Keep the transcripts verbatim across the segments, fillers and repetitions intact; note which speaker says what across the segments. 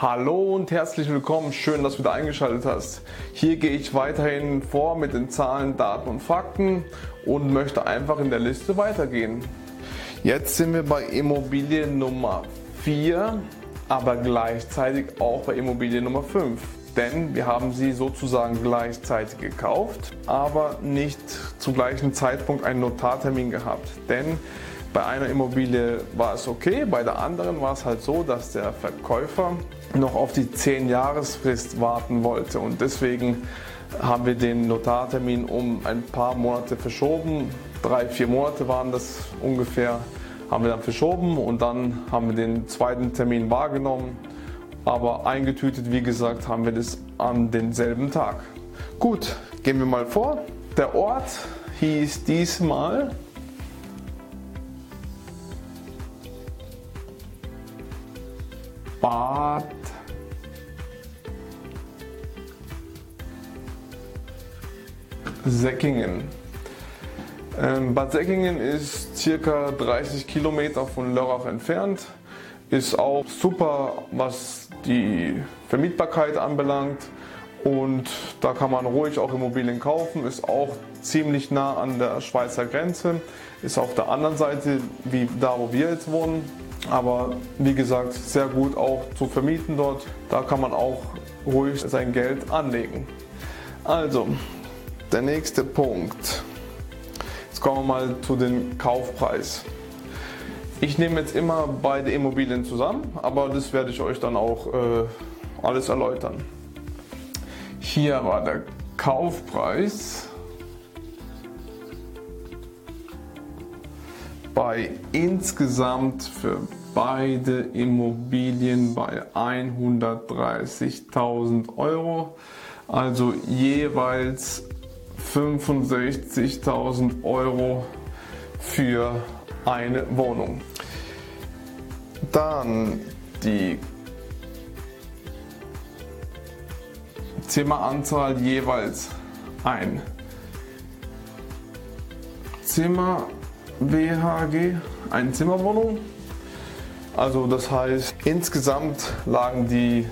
Speaker 1: Hallo und herzlich willkommen, schön, dass du wieder eingeschaltet hast. Hier gehe ich weiterhin vor mit den Zahlen, Daten und Fakten und möchte einfach in der Liste weitergehen. Jetzt sind wir bei Immobilie Nummer vier, aber gleichzeitig auch bei Immobilie Nummer fünf. Denn wir haben sie sozusagen gleichzeitig gekauft, aber nicht zum gleichen Zeitpunkt einen Notartermin gehabt. Denn bei einer Immobilie war es okay, bei der anderen war es halt so, dass der Verkäufer noch auf die zehn Jahresfrist warten wollte und deswegen haben wir den Notartermin um ein paar Monate verschoben. Drei, vier Monate waren das ungefähr, haben wir dann verschoben und dann haben wir den zweiten Termin wahrgenommen. Aber eingetütet, wie gesagt, haben wir das an denselben Tag. Gut, gehen wir mal vor. Der Ort hieß diesmal Bad Säckingen. Ähm, Bad Säckingen ist circa dreißig Kilometer von Lörrach entfernt. Ist auch super, was die Vermietbarkeit anbelangt. Und da kann man ruhig auch Immobilien kaufen. Ist auch ziemlich nah an der Schweizer Grenze. Ist auf der anderen Seite wie da, wo wir jetzt wohnen. Aber wie gesagt, sehr gut auch zu vermieten dort. Da kann man auch ruhig sein Geld anlegen. Also, der nächste Punkt. Jetzt kommen wir mal zu dem Kaufpreis. Ich nehme jetzt immer beide Immobilien zusammen, aber das werde ich euch dann auch äh, alles erläutern. Hier war der Kaufpreis bei insgesamt für beide Immobilien bei hundertdreißigtausend Euro, also jeweils fünfundsechzigtausend Euro für eine Wohnung. Dann die Zimmeranzahl jeweils ein Zimmer W H G, eine Zimmerwohnung. Also das heißt, insgesamt lagen die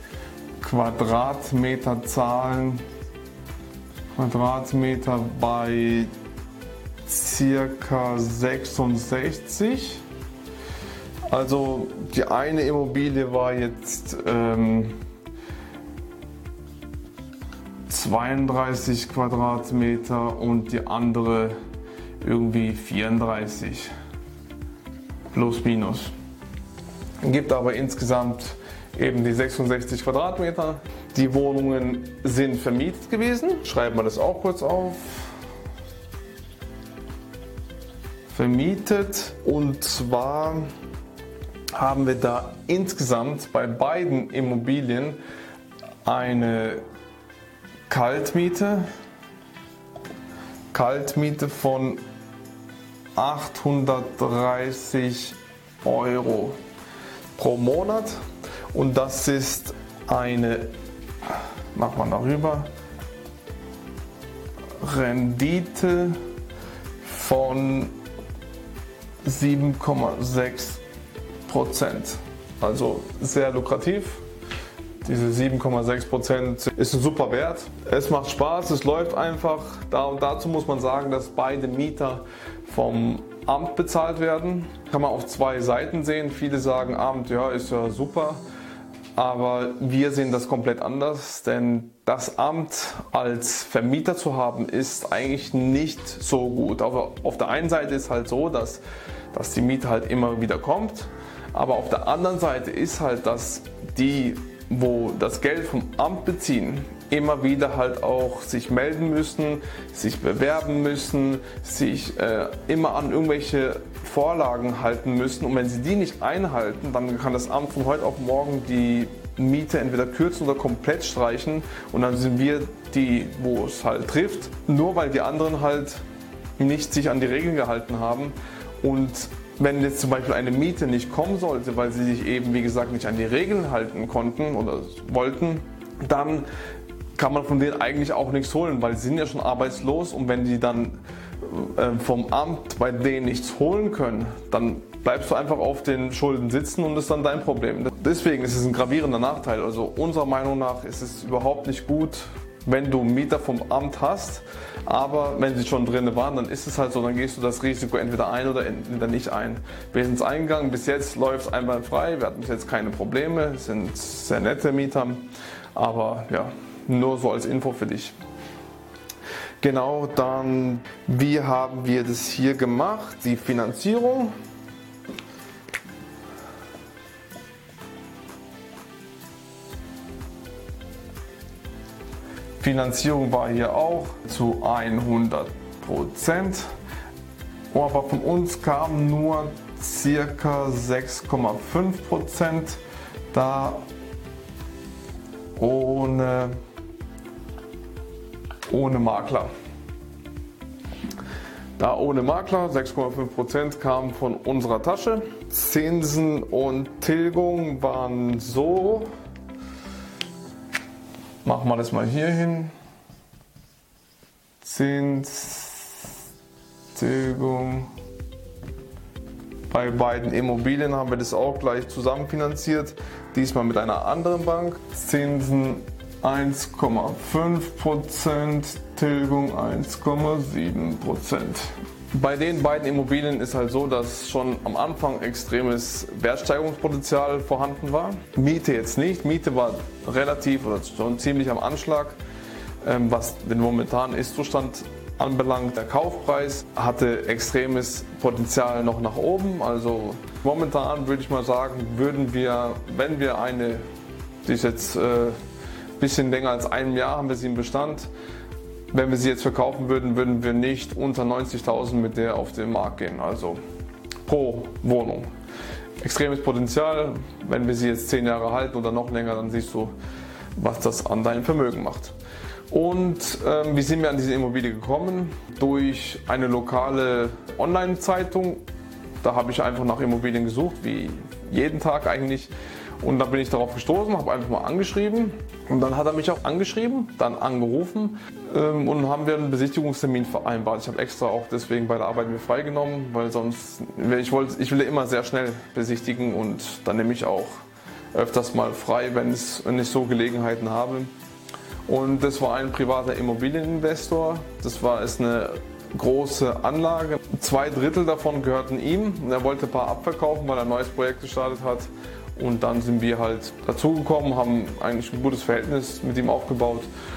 Speaker 1: Quadratmeterzahlen Quadratmeter bei circa sechsundsechzig. Also die eine Immobilie war jetzt ähm, zweiunddreißig Quadratmeter und die andere irgendwie vierunddreißig plus minus. Gibt aber insgesamt eben die sechsundsechzig Quadratmeter. Die Wohnungen sind vermietet gewesen. Schreiben wir das auch kurz auf. Vermietet, und zwar haben wir da insgesamt bei beiden Immobilien eine Kaltmiete, Kaltmiete von achthundertdreißig Euro pro Monat, und das ist eine, macht man darüber, Rendite von sieben Komma sechs Prozent. Also sehr lukrativ. Diese sieben Komma sechs Prozent ist ein super Wert. Es macht Spaß, es läuft einfach. Da und dazu muss man sagen, dass beide Mieter vom Amt bezahlt werden. Kann man auf zwei Seiten sehen. Viele sagen, Amt, ja, ist ja super. Aber wir sehen das komplett anders, denn das Amt als Vermieter zu haben, ist eigentlich nicht so gut. Aber auf der einen Seite ist halt so, dass, dass die Miete halt immer wieder kommt. Aber auf der anderen Seite ist halt, dass die, wo das Geld vom Amt beziehen, immer wieder halt auch sich melden müssen, sich bewerben müssen, sich äh, immer an irgendwelche Vorlagen halten müssen, und wenn sie die nicht einhalten, dann kann das Amt von heute auf morgen die Miete entweder kürzen oder komplett streichen, und dann sind wir die, wo es halt trifft, nur weil die anderen halt nicht sich an die Regeln gehalten haben. Und wenn jetzt zum Beispiel eine Miete nicht kommen sollte, weil sie sich eben, wie gesagt, nicht an die Regeln halten konnten oder wollten, dann kann man von denen eigentlich auch nichts holen, weil sie sind ja schon arbeitslos, und wenn die dann äh, vom Amt bei denen nichts holen können, dann bleibst du einfach auf den Schulden sitzen und das ist dann dein Problem. Deswegen ist es ein gravierender Nachteil. Also unserer Meinung nach ist es überhaupt nicht gut, wenn du Mieter vom Amt hast, aber wenn sie schon drin waren, dann ist es halt so, dann gehst du das Risiko entweder ein oder entweder nicht ein. Wir sind es eingegangen, bis jetzt läuft es einwandfrei, wir hatten bis jetzt keine Probleme, es sind sehr nette Mieter, aber ja, nur so als Info für dich. Genau, dann, wie haben wir das hier gemacht? Die Finanzierung. Finanzierung war hier auch zu hundert Prozent, aber von uns kamen nur ca. sechs Komma fünf Prozent da ohne, ohne Makler. Da ohne Makler, sechs Komma fünf Prozent kamen von unserer Tasche. Zinsen und Tilgung waren so. Machen wir das mal hier hin. Zins, Tilgung. Bei beiden Immobilien haben wir das auch gleich zusammen finanziert. Diesmal mit einer anderen Bank. Zinsen eins Komma fünf Prozent, Tilgung eins Komma sieben Prozent. Bei den beiden Immobilien ist halt so, dass schon am Anfang extremes Wertsteigerungspotenzial vorhanden war. Miete jetzt nicht. Miete war relativ oder schon ziemlich am Anschlag, was den momentanen Ist-Zustand anbelangt. Der Kaufpreis hatte extremes Potenzial noch nach oben. Also momentan würde ich mal sagen, würden wir, wenn wir eine, die ist jetzt ein äh, bisschen länger als ein Jahr, haben wir sie im Bestand. Wenn wir sie jetzt verkaufen würden, würden wir nicht unter neunzigtausend mit der auf den Markt gehen, also pro Wohnung. Extremes Potenzial, wenn wir sie jetzt zehn Jahre halten oder noch länger, dann siehst du, was das an deinem Vermögen macht. Und ähm, wie sind wir an diese Immobilie gekommen? Durch eine lokale Online-Zeitung. Da habe ich einfach nach Immobilien gesucht, wie jeden Tag eigentlich. Und da bin ich darauf gestoßen, habe einfach mal angeschrieben und dann hat er mich auch angeschrieben, dann angerufen ähm, und haben wir einen Besichtigungstermin vereinbart. Ich habe extra auch deswegen bei der Arbeit mir freigenommen, weil sonst, ich, wollte, ich will ja immer sehr schnell besichtigen und dann nehme ich auch öfters mal frei, wenn, es, wenn ich so Gelegenheiten habe. Und das war ein privater Immobilieninvestor, das war ist eine große Anlage. Zwei Drittel davon gehörten ihm und er wollte ein paar abverkaufen, weil er ein neues Projekt gestartet hat. Und dann sind wir halt dazugekommen, haben eigentlich ein gutes Verhältnis mit ihm aufgebaut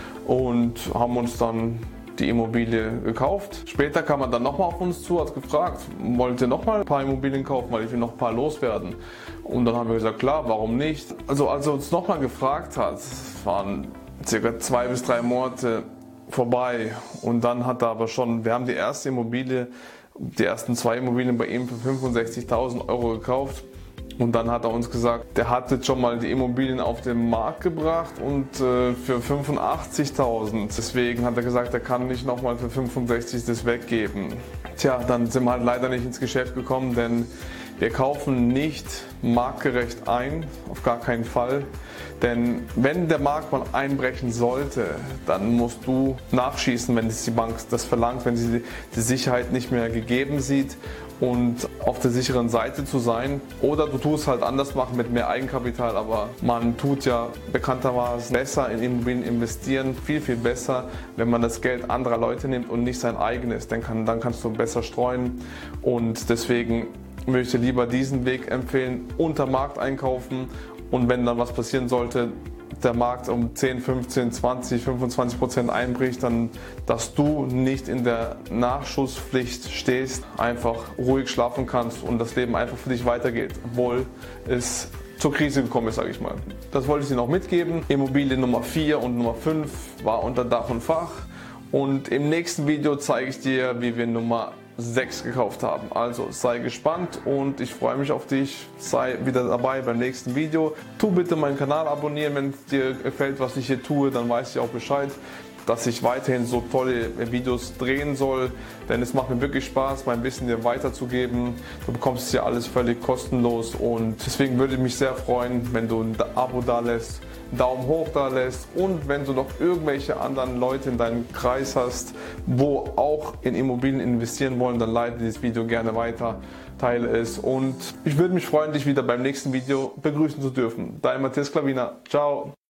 Speaker 1: und haben uns dann die Immobilie gekauft. Später kam er dann nochmal auf uns zu, hat gefragt, wollt ihr nochmal ein paar Immobilien kaufen, weil ich will noch ein paar loswerden. Und dann haben wir gesagt, klar, warum nicht? Also als er uns nochmal gefragt hat, waren circa zwei bis drei Monate vorbei und dann hat er aber schon, wir haben die erste Immobilie, die ersten zwei Immobilien bei ihm für fünfundsechzigtausend Euro gekauft. Und dann hat er uns gesagt, der hat jetzt schon mal die Immobilien auf den Markt gebracht und äh, für fünfundachtzigtausend. Deswegen hat er gesagt, er kann nicht nochmal für fünfundsechzig das weggeben. Tja, dann sind wir halt leider nicht ins Geschäft gekommen, denn wir kaufen nicht marktgerecht ein, auf gar keinen Fall. Denn wenn der Markt mal einbrechen sollte, dann musst du nachschießen, wenn die Bank das verlangt, wenn sie die Sicherheit nicht mehr gegeben sieht und auf der sicheren Seite zu sein. Oder du tust halt anders machen mit mehr Eigenkapital, aber man tut ja bekanntermaßen besser in Immobilien investieren, viel, viel besser, wenn man das Geld anderer Leute nimmt und nicht sein eigenes. Dann, kann, dann kannst du besser streuen und deswegen möchte ich lieber diesen Weg empfehlen, unter Markt einkaufen und wenn dann was passieren sollte, der Markt um zehn, fünfzehn, zwanzig, fünfundzwanzig Prozent einbricht, dann, dass du nicht in der Nachschusspflicht stehst, einfach ruhig schlafen kannst und das Leben einfach für dich weitergeht, obwohl es zur Krise gekommen ist, sage ich mal. Das wollte ich dir noch mitgeben. Immobilie Nummer vier und Nummer fünf war unter Dach und Fach und im nächsten Video zeige ich dir, wie wir Nummer sechs gekauft haben. Also sei gespannt und ich freue mich auf dich. Sei wieder dabei beim nächsten Video. Tu bitte meinen Kanal abonnieren, wenn es dir gefällt, was ich hier tue, dann weißt du auch Bescheid, dass ich weiterhin so tolle Videos drehen soll, denn es macht mir wirklich Spaß, mein Wissen dir weiterzugeben. Du bekommst es ja alles völlig kostenlos und deswegen würde ich mich sehr freuen, wenn du ein Abo da lässt, einen Daumen hoch da lässt und wenn du noch irgendwelche anderen Leute in deinem Kreis hast, wo auch in Immobilien investieren wollen, dann leite dieses Video gerne weiter, teile es und ich würde mich freuen, dich wieder beim nächsten Video begrüßen zu dürfen. Dein Matthias Klavina. Ciao.